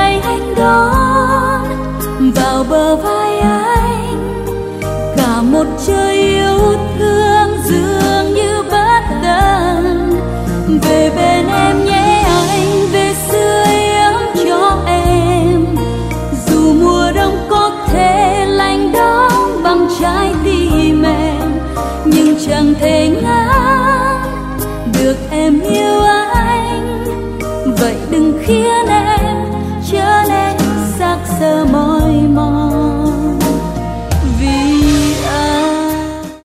ngày anh đón vào bờ vai anh cả một trời yêu thương giữa